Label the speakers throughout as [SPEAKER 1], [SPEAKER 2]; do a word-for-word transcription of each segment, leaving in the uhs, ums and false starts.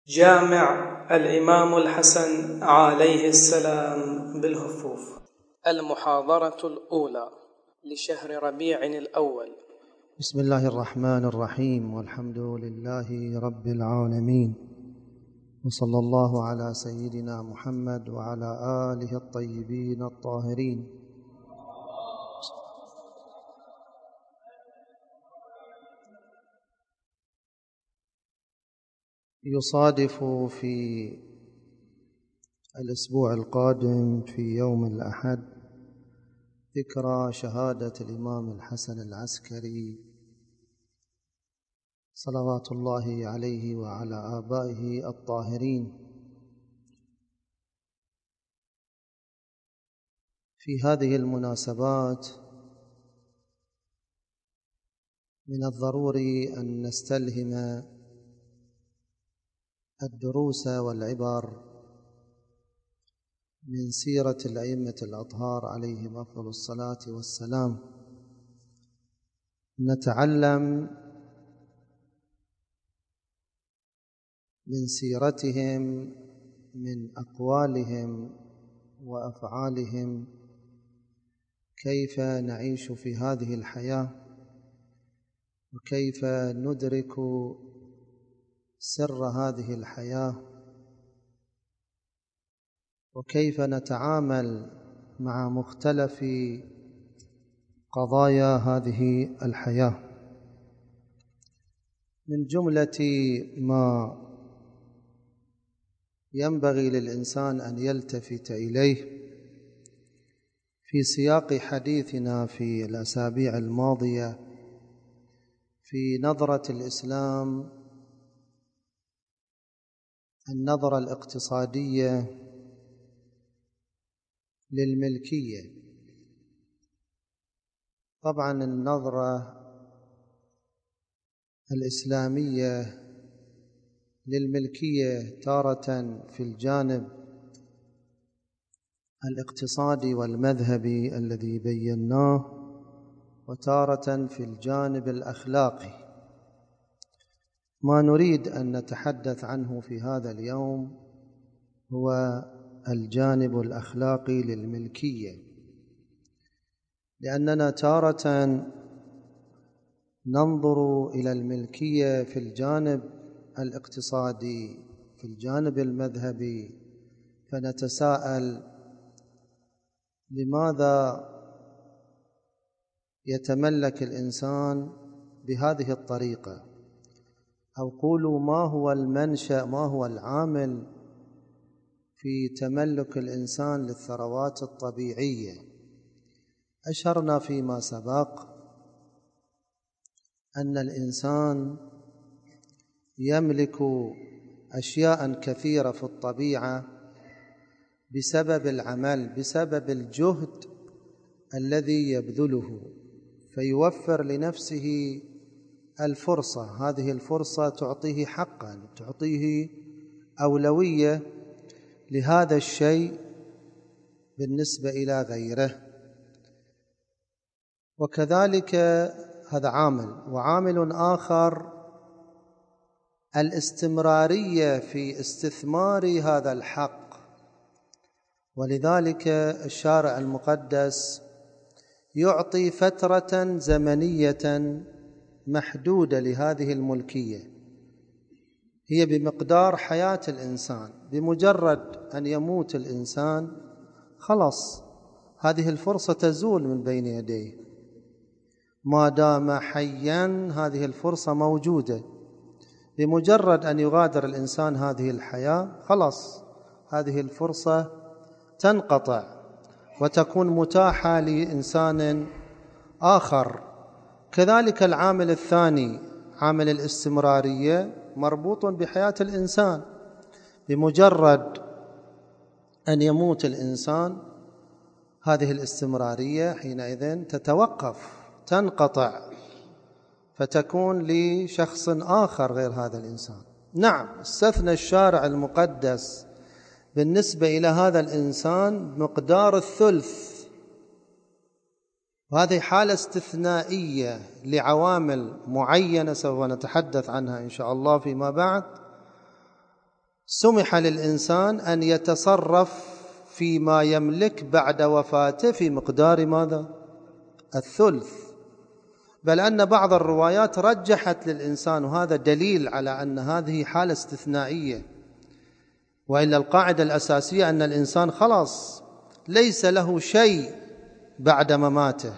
[SPEAKER 1] جامع الإمام الحسن عليه السلام بالهفوف. المحاضرة الأولى لشهر ربيع الأول.
[SPEAKER 2] بسم الله الرحمن الرحيم، والحمد لله رب العالمين، وصلى الله على سيدنا محمد وعلى آله الطيبين الطاهرين. يصادف في الأسبوع القادم في يوم الأحد ذكرى شهادة الإمام الحسن العسكري صلوات الله عليه وعلى آبائه الطاهرين. في هذه المناسبات من الضروري أن نستلهم الدروس والعبر من سيرة الأئمة الأطهار عليهم أفضل الصلاة والسلام. نتعلم من سيرتهم، من أقوالهم وأفعالهم، كيف نعيش في هذه الحياة، وكيف ندرك سر هذه الحياة، وكيف نتعامل مع مختلف قضايا هذه الحياة. من جملة ما ينبغي للإنسان أن يلتفت إليه في سياق حديثنا في الأسابيع الماضية في نظرة الإسلام، النظرة الاقتصادية للملكية. طبعا النظرة الإسلامية للملكية تارة في الجانب الاقتصادي والمذهبي الذي بيناه، وتارة في الجانب الأخلاقي. ما نريد أن نتحدث عنه في هذا اليوم هو الجانب الأخلاقي للملكية، لأننا تارة ننظر إلى الملكية في الجانب الاقتصادي، في الجانب المذهبي، فنتساءل لماذا يتملك الإنسان بهذه الطريقة، أو قولوا ما هو المنشأ، ما هو العامل في تملك الإنسان للثروات الطبيعية. أشرنا فيما سبق أن الإنسان يملك أشياء كثيرة في الطبيعة بسبب العمل، بسبب الجهد الذي يبذله، فيوفر لنفسه الفرصة. هذه الفرصة تعطيه حقا، تعطيه أولوية لهذا الشيء بالنسبة إلى غيره. وكذلك هذا عامل. وعامل آخر الاستمرارية في استثمار هذا الحق، ولذلك الشارع المقدس يعطي فترة زمنية محدودة لهذه الملكية، هي بمقدار حياة الإنسان. بمجرد أن يموت الإنسان خلاص هذه الفرصة تزول من بين يديه. ما دام حيا هذه الفرصة موجودة. بمجرد أن يغادر الإنسان هذه الحياة خلاص هذه الفرصة تنقطع وتكون متاحة لإنسان آخر. كذلك العامل الثاني عامل الاستمرارية مربوط بحياة الإنسان. بمجرد أن يموت الإنسان هذه الاستمرارية حينئذ تتوقف، تنقطع، فتكون لشخص آخر غير هذا الإنسان. نعم، استثنى الشارع المقدس بالنسبة إلى هذا الإنسان مقدار الثلث، وهذه حالة استثنائية لعوامل معينة سوف نتحدث عنها إن شاء الله فيما بعد. سمح للإنسان أن يتصرف فيما يملك بعد وفاته في مقدار ماذا؟ الثلث. بل أن بعض الروايات رجحت للإنسان، وهذا دليل على أن هذه حالة استثنائية، وإلا القاعدة الأساسية أن الإنسان خلاص ليس له شيء بعد مماته.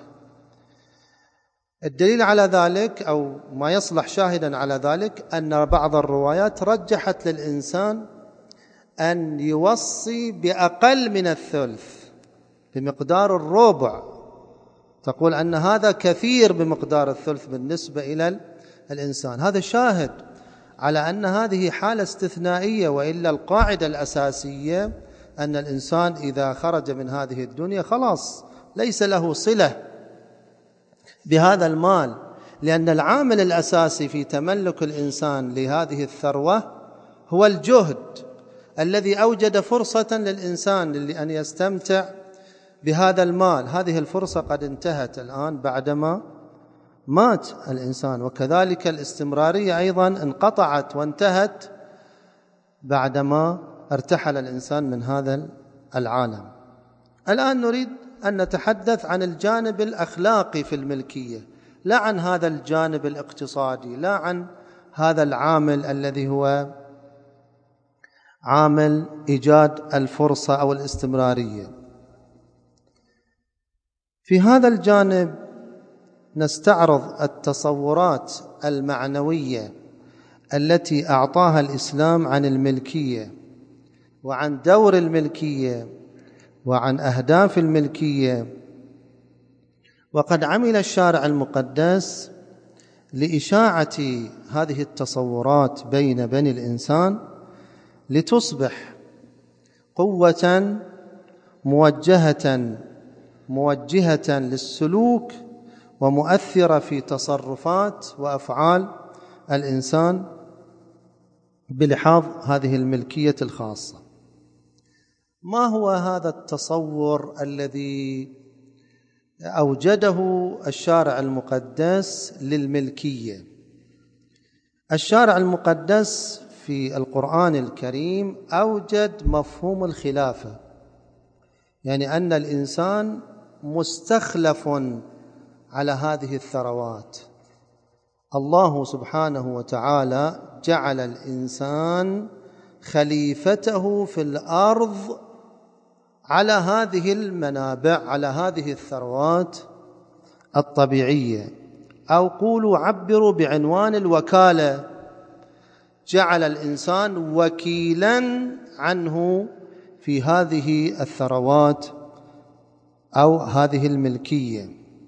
[SPEAKER 2] الدليل على ذلك أو ما يصلح شاهدا على ذلك أن بعض الروايات رجحت للإنسان أن يوصي بأقل من الثلث بمقدار الربع، تقول أن هذا كثير بمقدار الثلث بالنسبة إلى الإنسان. هذا شاهد على أن هذه حالة استثنائية، وإلا القاعدة الأساسية أن الإنسان إذا خرج من هذه الدنيا خلاص ليس له صلة بهذا المال، لأن العامل الأساسي في تملك الإنسان لهذه الثروة هو الجهد الذي أوجد فرصة للإنسان لأن يستمتع بهذا المال. هذه الفرصة قد انتهت الآن بعدما مات الإنسان، وكذلك الاستمرارية أيضا انقطعت وانتهت بعدما ارتحل الإنسان من هذا العالم. الآن نريد أن نتحدث عن الجانب الأخلاقي في الملكية، لا عن هذا الجانب الاقتصادي، لا عن هذا العامل الذي هو عامل إيجاد الفرصة أو الاستمرارية. في هذا الجانب نستعرض التصورات المعنوية التي أعطاها الإسلام عن الملكية، وعن دور الملكية، وعن أهداف الملكية. وقد عمل الشارع المقدس لإشاعة هذه التصورات بين بني الإنسان لتصبح قوة موجهة موجهة للسلوك ومؤثرة في تصرفات وأفعال الإنسان بلحاظ هذه الملكية الخاصة. ما هو هذا التصور الذي أوجده الشارع المقدس للملكية؟ الشارع المقدس في القرآن الكريم أوجد مفهوم الخلافة، يعني أن الإنسان مستخلف على هذه الثروات. الله سبحانه وتعالى جعل الإنسان خليفته في الأرض على هذه المنابع، على هذه الثروات الطبيعية، أو قولوا عبروا بعنوان الوكالة، جعل الإنسان وكيلا عنه في هذه الثروات أو هذه الملكية.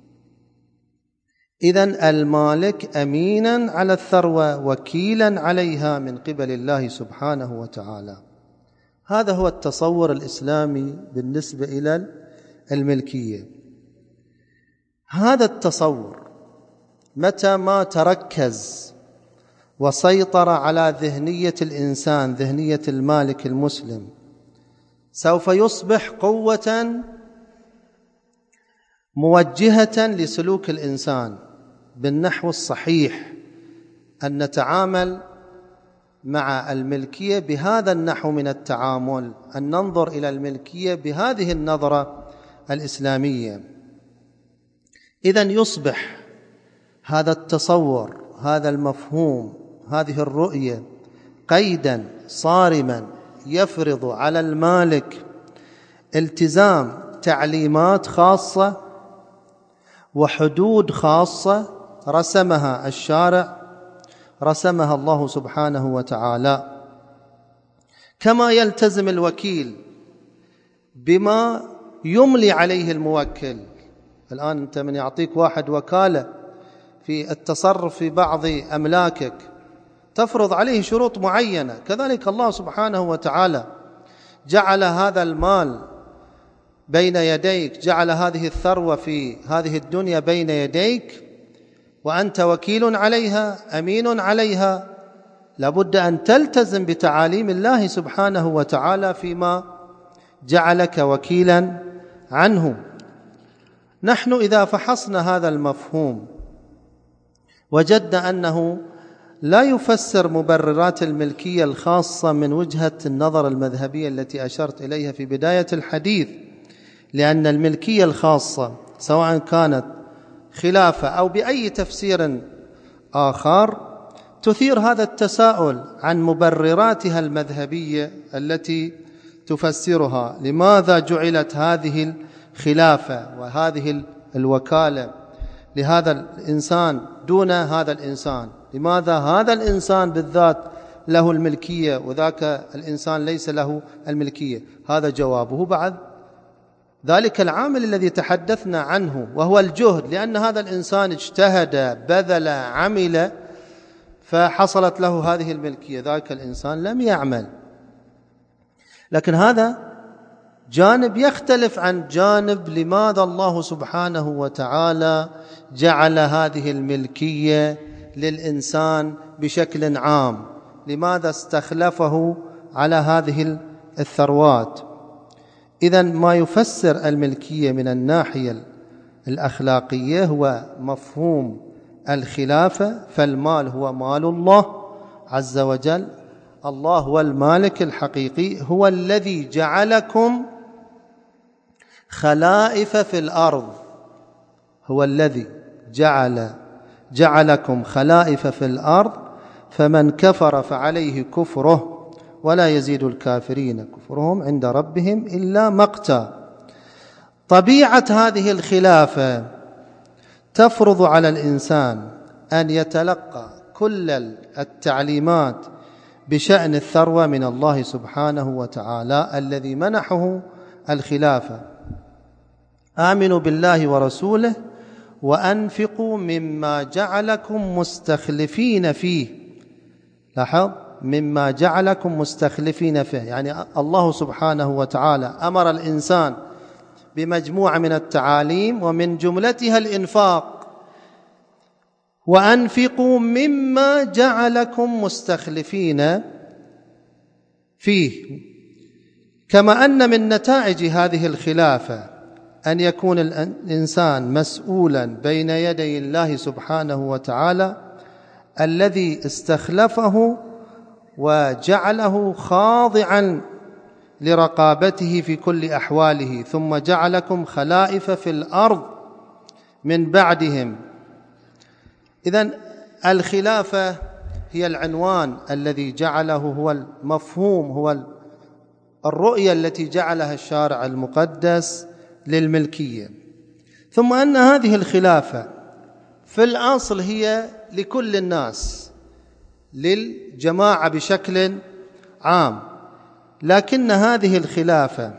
[SPEAKER 2] إذن المالك أمينا على الثروة، وكيلا عليها من قبل الله سبحانه وتعالى. هذا هو التصور الإسلامي بالنسبة إلى الملكية. هذا التصور متى ما تركز وسيطر على ذهنية الإنسان، ذهنية المالك المسلم، سوف يصبح قوة موجهة لسلوك الإنسان بالنحو الصحيح، أن نتعامل مع الملكية بهذا النحو من التعامل، أن ننظر إلى الملكية بهذه النظرة الإسلامية. إذن يصبح هذا التصور، هذا المفهوم، هذه الرؤية قيدا صارما يفرض على المالك التزام تعليمات خاصة وحدود خاصة رسمها الشارع، رسمها الله سبحانه وتعالى. كما يلتزم الوكيل بما يملي عليه الموكل. الآن أنت من يعطيك واحد وكالة في التصرف في بعض أملاكك تفرض عليه شروط معينة، كذلك الله سبحانه وتعالى جعل هذا المال بين يديك، جعل هذه الثروة في هذه الدنيا بين يديك، وأنت وكيل عليها، أمين عليها. لابد أن تلتزم بتعاليم الله سبحانه وتعالى فيما جعلك وكيلا عنه. نحن إذا فحصنا هذا المفهوم وجدنا أنه لا يفسر مبررات الملكية الخاصة من وجهة النظر المذهبية التي أشرت إليها في بداية الحديث، لأن الملكية الخاصة سواء كانت خلافة أو بأي تفسير آخر تثير هذا التساؤل عن مبرراتها المذهبية التي تفسرها. لماذا جعلت هذه الخلافة وهذه الوكالة لهذا الإنسان دون هذا الإنسان؟ لماذا هذا الإنسان بالذات له الملكية وذاك الإنسان ليس له الملكية؟ هذا جوابه بعد ذلك العامل الذي تحدثنا عنه، وهو الجهد، لأن هذا الإنسان اجتهد بذل عمل فحصلت له هذه الملكية، ذاك الإنسان لم يعمل. لكن هذا جانب يختلف عن جانب لماذا الله سبحانه وتعالى جعل هذه الملكية للإنسان بشكل عام، لماذا استخلفه على هذه الثروات. إذن ما يفسر الملكية من الناحية الأخلاقية هو مفهوم الخلافة، فالمال هو مال الله عز وجل، الله هو المالك الحقيقي، هو الذي جعلكم خلائف في الأرض، هو الذي جعل جعلكم خلائف في الأرض، فمن كفر فعليه كفره ولا يزيد الكافرين كفرهم عند ربهم إلا مقتا. طبيعة هذه الخلافة تفرض على الإنسان أن يتلقى كل التعليمات بشأن الثروة من الله سبحانه وتعالى الذي منحه الخلافة. آمنوا بالله ورسوله وأنفقوا مما جعلكم مستخلفين فيه. لاحظ، مما جعلكم مستخلفين فيه، يعني الله سبحانه وتعالى أمر الإنسان بمجموعة من التعاليم ومن جملتها الإنفاق، وأنفقوا مما جعلكم مستخلفين فيه. كما أن من نتائج هذه الخلافة أن يكون الإنسان مسؤولا بين يدي الله سبحانه وتعالى الذي استخلفه وجعله خاضعا لرقابته في كل أحواله، ثم جعلكم خلائف في الأرض من بعدهم. إذن الخلافة هي العنوان الذي جعله، هو المفهوم، هو الرؤية التي جعلها الشارع المقدس للملكية. ثم أن هذه الخلافة في الأصل هي لكل الناس، للجماعة بشكل عام، لكن هذه الخلافة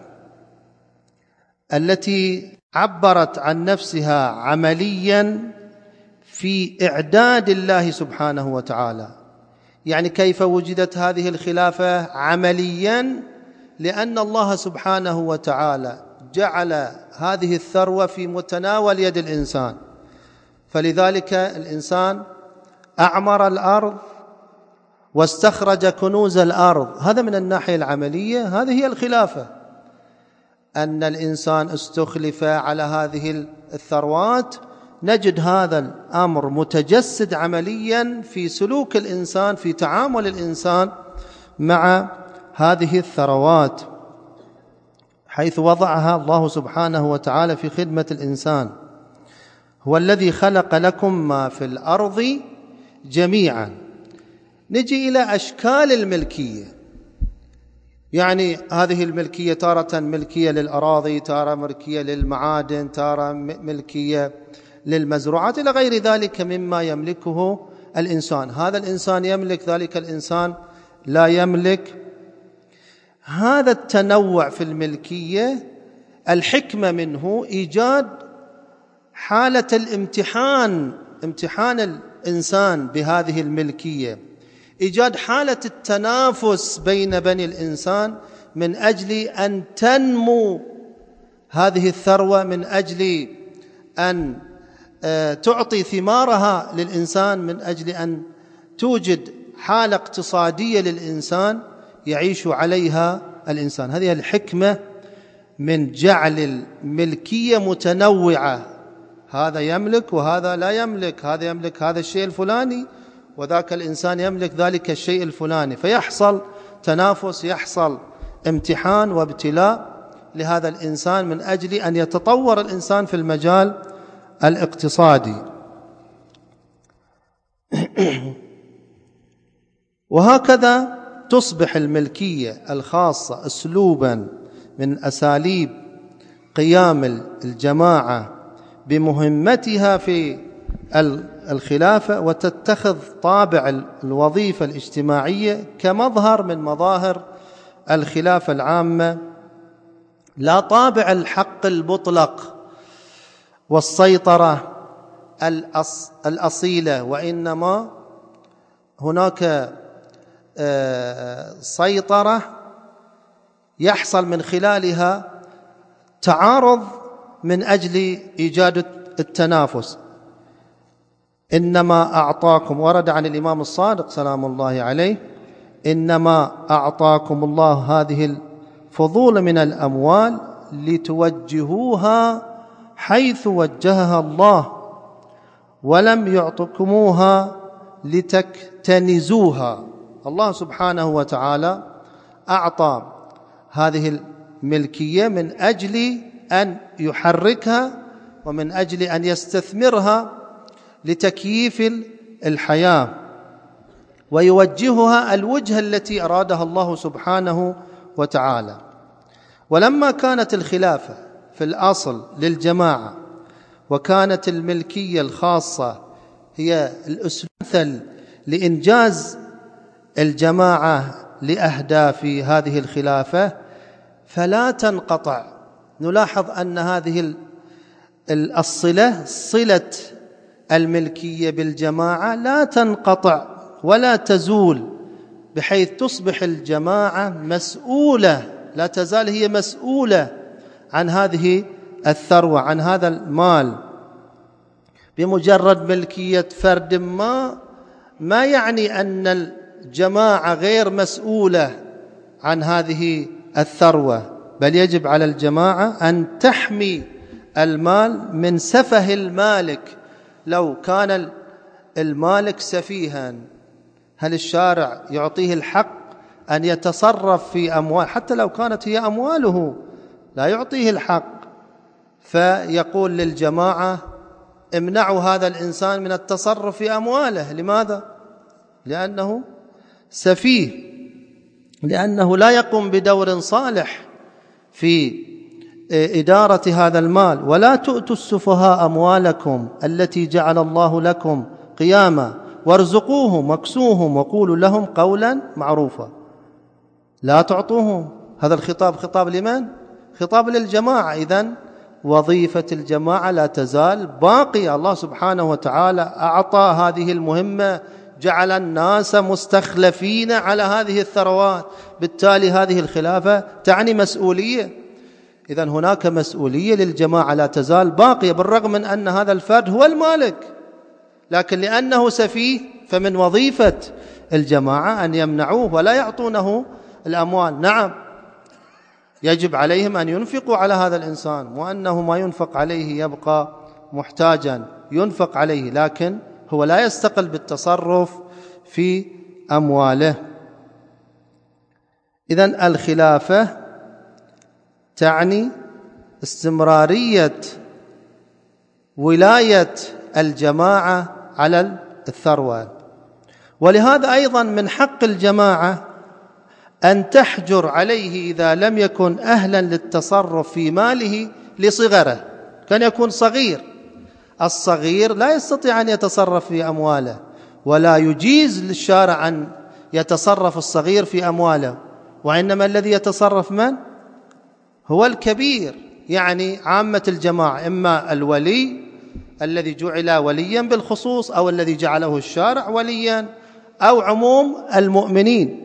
[SPEAKER 2] التي عبرت عن نفسها عمليا في إعداد الله سبحانه وتعالى. يعني كيف وجدت هذه الخلافة عمليا؟ لأن الله سبحانه وتعالى جعل هذه الثروة في متناول يد الإنسان، فلذلك الإنسان أعمر الأرض واستخرج كنوز الأرض. هذا من الناحية العملية، هذه هي الخلافة، أن الإنسان استخلف على هذه الثروات. نجد هذا الأمر متجسد عمليا في سلوك الإنسان، في تعامل الإنسان مع هذه الثروات، حيث وضعها الله سبحانه وتعالى في خدمة الإنسان. هو الذي خلق لكم ما في الأرض جميعا. نجي إلى أشكال الملكية، يعني هذه الملكية تارة ملكية للأراضي، تارة ملكية للمعادن، تارة ملكية للمزروعات، إلى غير ذلك مما يملكه الإنسان. هذا الإنسان يملك، ذلك الإنسان لا يملك. هذا التنوع في الملكية الحكمة منه إيجاد حالة الامتحان، امتحان الإنسان بهذه الملكية، إيجاد حالة التنافس بين بني الإنسان من أجل أن تنمو هذه الثروة، من أجل أن تعطي ثمارها للإنسان، من أجل أن توجد حالة اقتصادية للإنسان يعيش عليها الإنسان. هذه الحكمة من جعل الملكية متنوعة، هذا يملك وهذا لا يملك، هذا يملك هذا الشيء الفلاني وذاك الإنسان يملك ذلك الشيء الفلاني، فيحصل تنافس، يحصل امتحان وابتلاء لهذا الإنسان من أجل أن يتطور الإنسان في المجال الاقتصادي. وهكذا تصبح الملكية الخاصة أسلوبا من أساليب قيام الجماعة بمهمتها في الخلافة، وتتخذ طابع الوظيفة الاجتماعية كمظهر من مظاهر الخلافة العامة، لا طابع الحق المطلق والسيطرة الأصيلة، وإنما هناك سيطرة يحصل من خلالها تعارض من أجل إيجاد التنافس. إنما أعطاكم، ورد عن الإمام الصادق سلام الله عليه: إنما أعطاكم الله هذه الفضول من الأموال لتوجهوها حيث وجهها الله، ولم يعطكموها لتكتنزوها. الله سبحانه وتعالى أعطى هذه الملكية من أجل أن يحركها ومن أجل أن يستثمرها لتكييف الحياة، ويوجهها الوجهة التي أرادها الله سبحانه وتعالى. ولما كانت الخلافة في الأصل للجماعة، وكانت الملكية الخاصة هي الأسلوب لإنجاز الجماعة لأهداف هذه الخلافة، فلا تنقطع. نلاحظ أن هذه الصلة، صلة الملكية بالجماعة، لا تنقطع ولا تزول، بحيث تصبح الجماعة مسؤولة، لا تزال هي مسؤولة عن هذه الثروة، عن هذا المال. بمجرد ملكية فرد ما ما يعني أن الجماعة غير مسؤولة عن هذه الثروة، بل يجب على الجماعة أن تحمي المال من سفه المالك. لو كان المالك سفيها، هل الشارع يعطيه الحق أن يتصرف في أموال؟ حتى لو كانت هي أمواله لا يعطيه الحق، فيقول للجماعة: امنعوا هذا الإنسان من التصرف في أمواله. لماذا؟ لأنه سفيه، لأنه لا يقوم بدور صالح في إدارة هذا المال. ولا تؤتوا السفهاء أموالكم التي جعل الله لكم قياما وارزقوهم واكسوهم وقولوا لهم قولا معروفا. لا تعطوهم. هذا الخطاب خطاب لمن؟ خطاب للجماعة. إذن وظيفة الجماعة لا تزال باقية. الله سبحانه وتعالى أعطى هذه المهمة، جعل الناس مستخلفين على هذه الثروات، بالتالي هذه الخلافة تعني مسؤولية. إذن هناك مسؤولية للجماعة لا تزال باقية، بالرغم من أن هذا الفرد هو المالك، لكن لأنه سفيه فمن وظيفة الجماعة أن يمنعوه ولا يعطونه الأموال. نعم، يجب عليهم أن ينفقوا على هذا الإنسان، وأنه ما ينفق عليه يبقى محتاجا، ينفق عليه، لكن هو لا يستقل بالتصرف في أمواله. إذن الخلافة تعني استمرارية ولاية الجماعة على الثروة. ولهذا أيضا من حق الجماعة أن تحجر عليه إذا لم يكن أهلا للتصرف في ماله لصغره. كان يكون صغير، الصغير لا يستطيع أن يتصرف في أمواله، ولا يجيز للشارع أن يتصرف الصغير في أمواله، وإنما الذي يتصرف من؟ هو الكبير، يعني عامة الجماعة، إما الولي الذي جعل وليا بالخصوص، أو الذي جعله الشارع وليا، أو عموم المؤمنين.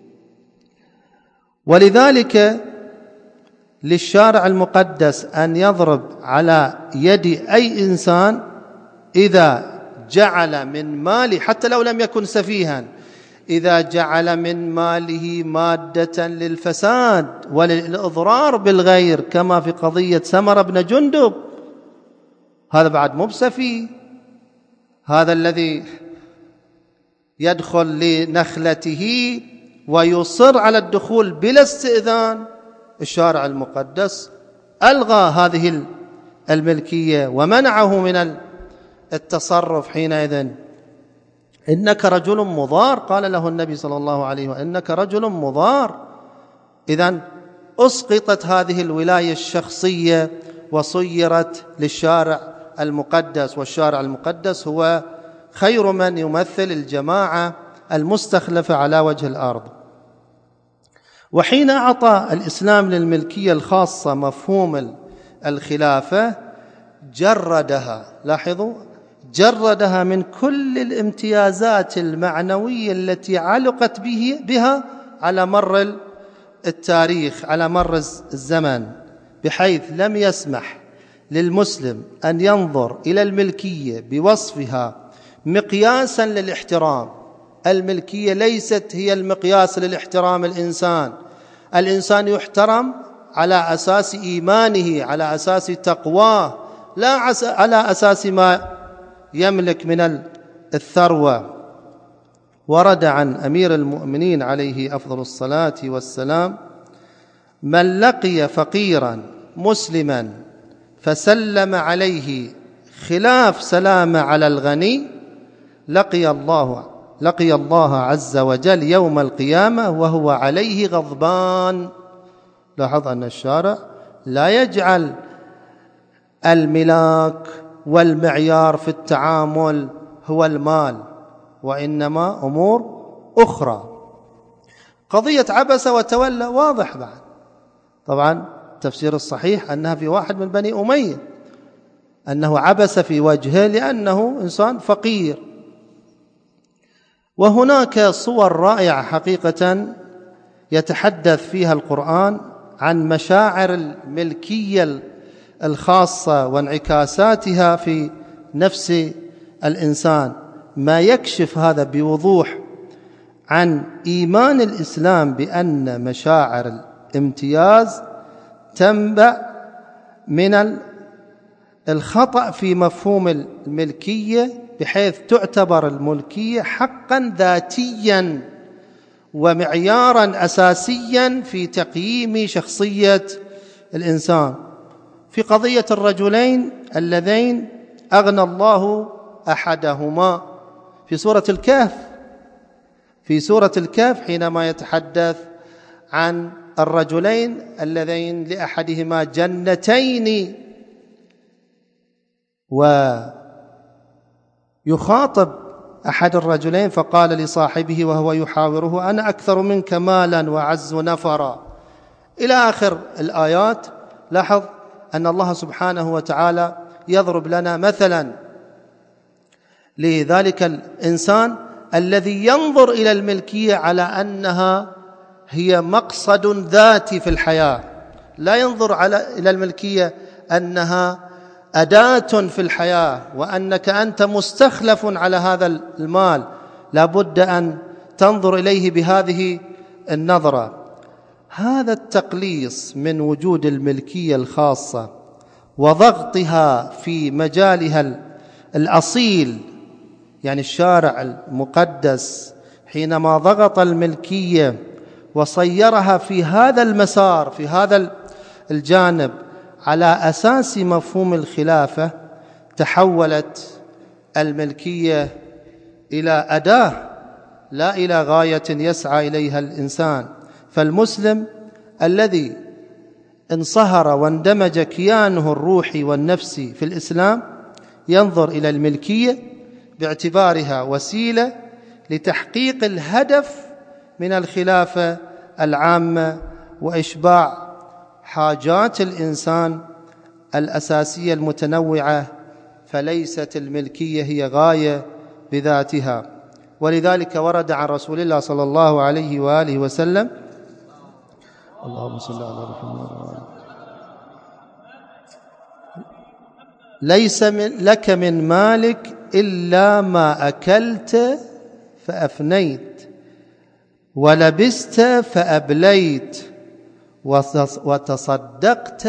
[SPEAKER 2] ولذلك للشارع المقدس أن يضرب على يد أي إنسان إذا جعل من ماله، حتى لو لم يكن سفيها، إذا جعل من ماله مادة للفساد وللإضرار بالغير، كما في قضية سمر بن جندب، هذا بعد مو بسفيه. هذا الذي يدخل لنخلته ويصر على الدخول بلا استئذان، الشارع المقدس ألغى هذه الملكية ومنعه من التصرف. حينئذ إنك رجل مضار، قال له النبي صلى الله عليه وسلم إنك رجل مضار. إذن أسقطت هذه الولاية الشخصية وصيرت للشارع المقدس، والشارع المقدس هو خير من يمثل الجماعة المستخلفة على وجه الأرض. وحين أعطى الإسلام للملكية الخاصة مفهوم الخلافة جردها، لاحظوا، جردها من كل الامتيازات المعنوية التي علقت به بها على مر التاريخ، على مر الزمن، بحيث لم يسمح للمسلم أن ينظر إلى الملكية بوصفها مقياسا للاحترام. الملكية ليست هي المقياس للاحترام الإنسان. الإنسان يحترم على أساس إيمانه، على أساس تقواه، لا على أساس ما يملك من الثروة. ورد عن أمير المؤمنين عليه أفضل الصلاة والسلام: من لقي فقيرا مسلما فسلم عليه خلاف سلام على الغني لقي الله لقي الله عز وجل يوم القيامة وهو عليه غضبان. لاحظ أن الشارع لا يجعل الملاك والمعيار في التعامل هو المال، وإنما أمور أخرى. قضية عبس وتولى واضح بعد، طبعا التفسير الصحيح أنها في واحد من بني أمية، أنه عبس في وجهه لأنه إنسان فقير. وهناك صور رائعة حقيقة يتحدث فيها القرآن عن مشاعر الملكية الخاصة وانعكاساتها في نفس الإنسان، ما يكشف هذا بوضوح عن إيمان الإسلام بأن مشاعر الامتياز تنبع من الخطأ في مفهوم الملكية، بحيث تعتبر الملكية حقا ذاتيا ومعيارا أساسيا في تقييم شخصية الإنسان. في قضية الرجلين اللذين أغنى الله أحدهما في سورة الكهف، في سورة الكهف حينما يتحدث عن الرجلين اللذين لأحدهما جنتين، ويخاطب أحد الرجلين فقال لصاحبه وهو يحاوره: أنا أكثر منك مالا وأعز نفرا، إلى آخر الآيات. لاحظ أن الله سبحانه وتعالى يضرب لنا مثلا لذلك الإنسان الذي ينظر إلى الملكية على أنها هي مقصد ذاتي في الحياة، لا ينظر على إلى الملكية أنها أداة في الحياة، وأنك أنت مستخلف على هذا المال، لا بد أن تنظر إليه بهذه النظرة. هذا التقليص من وجود الملكية الخاصة وضغطها في مجالها الأصيل، يعني الشارع المقدس حينما ضغط الملكية وصيرها في هذا المسار، في هذا الجانب، على أساس مفهوم الخلافة، تحولت الملكية إلى أداة لا إلى غاية يسعى إليها الإنسان. فالمسلم الذي انصهر واندمج كيانه الروحي والنفسي في الإسلام ينظر إلى الملكية باعتبارها وسيلة لتحقيق الهدف من الخلافة العامة وإشباع حاجات الإنسان الأساسية المتنوعة، فليست الملكية هي غاية بذاتها. ولذلك ورد عن رسول الله صلى الله عليه وآله وسلم: اللهم صل على محمد، ليس من لك من مالك إلا ما أكلت فأفنيت، ولبست فأبليت، وتصدقت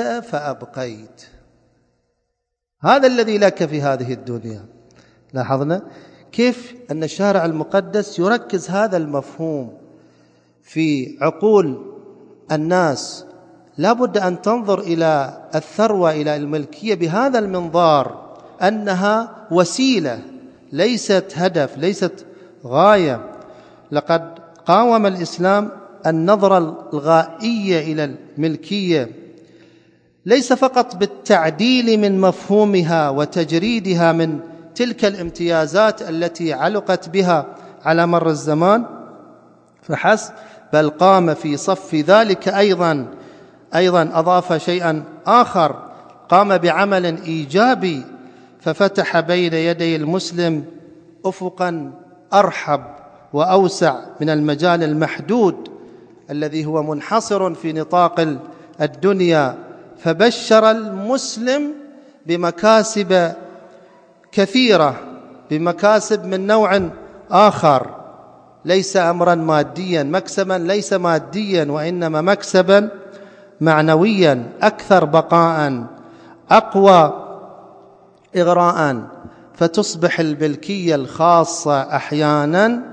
[SPEAKER 2] فأبقيت. هذا الذي لك في هذه الدنيا. لاحظنا كيف أن الشارع المقدس يركز هذا المفهوم في عقول الناس. لا بد أن تنظر إلى الثروة، إلى الملكية بهذا المنظار، أنها وسيلة ليست هدف، ليست غاية. لقد قاوم الإسلام النظرة الغائية إلى الملكية، ليس فقط بالتعديل من مفهومها وتجريدها من تلك الامتيازات التي علقت بها على مر الزمان فحسب، بل قام في صف ذلك أيضا أيضا أضاف شيئا آخر، قام بعمل إيجابي ففتح بين يدي المسلم أفقا أرحب وأوسع من المجال المحدود الذي هو منحصر في نطاق الدنيا، فبشر المسلم بمكاسب كثيرة، بمكاسب من نوع آخر، ليس أمرا ماديا، مكسبا ليس ماديا وإنما مكسبا معنويا أكثر بقاء، أقوى إغراء، فتصبح الملكية الخاصة أحيانا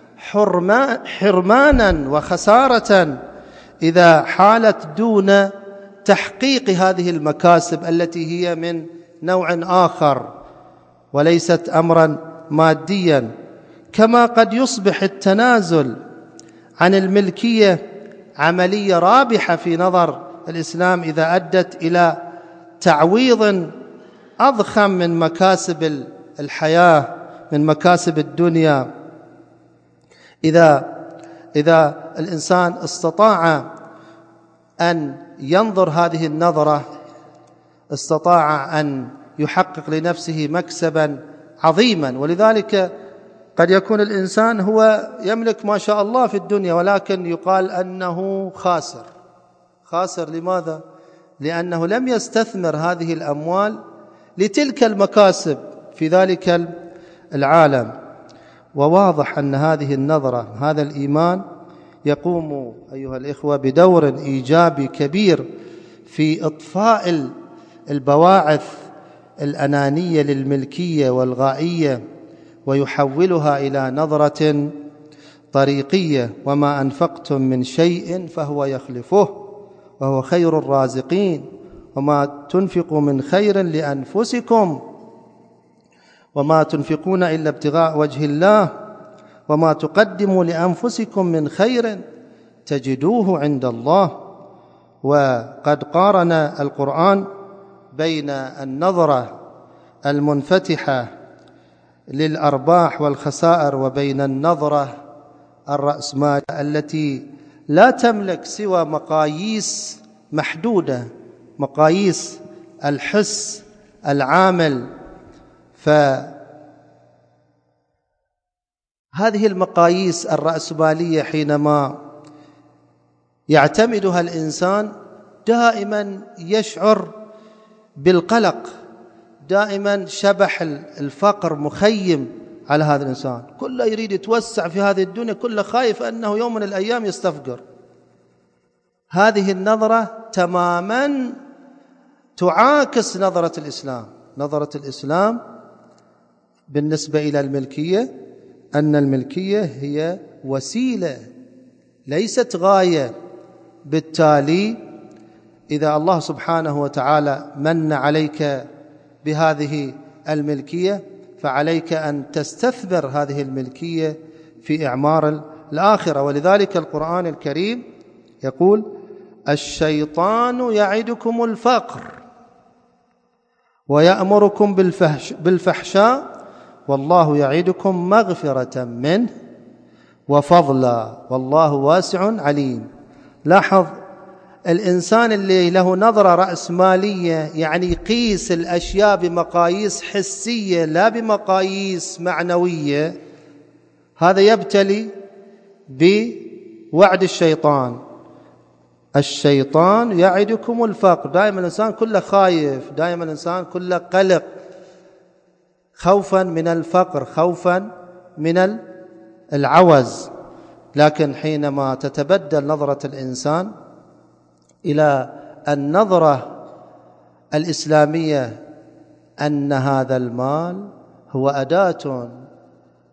[SPEAKER 2] حرمانا وخسارة إذا حالت دون تحقيق هذه المكاسب التي هي من نوع آخر وليست أمرا ماديا. كما قد يصبح التنازل عن الملكية عملية رابحة في نظر الإسلام إذا أدت إلى تعويض أضخم من مكاسب الحياة، من مكاسب الدنيا. إذا إذا الإنسان استطاع أن ينظر هذه النظرة استطاع أن يحقق لنفسه مكسبا عظيما. ولذلك قد يكون الإنسان هو يملك ما شاء الله في الدنيا ولكن يقال أنه خاسر. خاسر لماذا؟ لأنه لم يستثمر هذه الأموال لتلك المكاسب في ذلك العالم. وواضح أن هذه النظرة، هذا الإيمان يقوم أيها الإخوة بدور إيجابي كبير في إطفاء البواعث الأنانية للملكية والغائية ويحولها إلى نظرة طريقية. وما أنفقتم من شيء فهو يخلفه وهو خير الرازقين وما تنفقوا من خير لأنفسكم وما تنفقون إلا ابتغاء وجه الله وما تقدموا لأنفسكم من خير تجدوه عند الله. وقد قارن القرآن بين النظرة المنفتحة للأرباح والخسائر وبين النظرة الرأسمالية التي لا تملك سوى مقاييس محدودة، مقاييس الحس العامل. فهذه المقاييس الرأسمالية حينما يعتمدها الإنسان دائما يشعر بالقلق، دائما شبح الفقر مخيم على هذا الإنسان، كله يريد يتوسع في هذه الدنيا، كله خايف أنه يوم من الأيام يستفقر. هذه النظرة تماما تعاكس نظرة الإسلام. نظرة الإسلام بالنسبة إلى الملكية أن الملكية هي وسيلة ليست غاية. بالتالي إذا الله سبحانه وتعالى من عليك بهذه الملكية فعليك أن تستثمر هذه الملكية في إعمار الآخرة. ولذلك القرآن الكريم يقول: الشيطان يعدكم الفقر ويأمركم بالفحش بالفحشاء والله يعدكم مغفرة منه وفضلا والله واسع عليم. لاحظ الإنسان اللي له نظرة رأسمالية يعني يقيس الأشياء بمقاييس حسية لا بمقاييس معنوية، هذا يبتلي بوعد الشيطان. الشيطان يعدكم الفقر، دائما الإنسان كله خايف، دائما الإنسان كله قلق، خوفا من الفقر، خوفا من العوز. لكن حينما تتبدل نظرة الإنسان إلى النظرة الإسلامية أن هذا المال هو أداة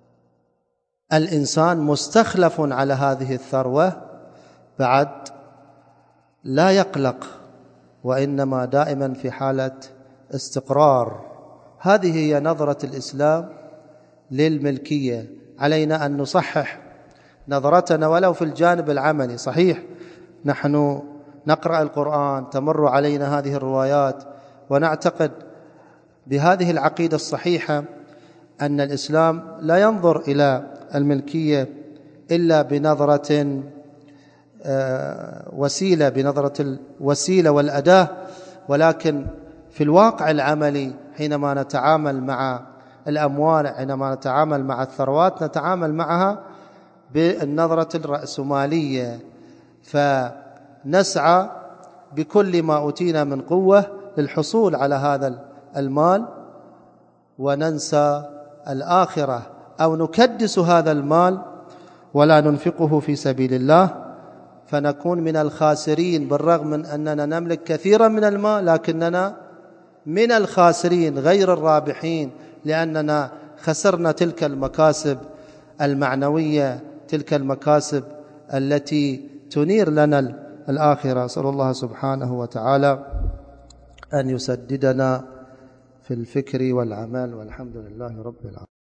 [SPEAKER 2] الإنسان مستخلف على هذه الثروة بعد لا يقلق، وإنما دائما في حالة استقرار. هذه هي نظرة الإسلام للملكية. علينا أن نصحح نظرتنا ولو في الجانب العملي. صحيح نحن نقرأ القرآن، تمر علينا هذه الروايات، ونعتقد بهذه العقيدة الصحيحة أن الإسلام لا ينظر إلى الملكية إلا بنظرة وسيلة، بنظرة الوسيلة والأداة، ولكن في الواقع العملي حينما نتعامل مع الأموال، حينما نتعامل مع الثروات، نتعامل معها بالنظرة الرأسمالية، فنسعى بكل ما أوتينا من قوة للحصول على هذا المال، وننسى الآخرة أو نكدس هذا المال ولا ننفقه في سبيل الله، فنكون من الخاسرين. بالرغم من أننا نملك كثيرا من المال، لكننا من الخاسرين غير الرابحين، لأننا خسرنا تلك المكاسب المعنوية، تلك المكاسب التي تنير لنا الآخرة. أسأل الله سبحانه وتعالى أن يسددنا في الفكر والعمل، والحمد لله رب العالمين.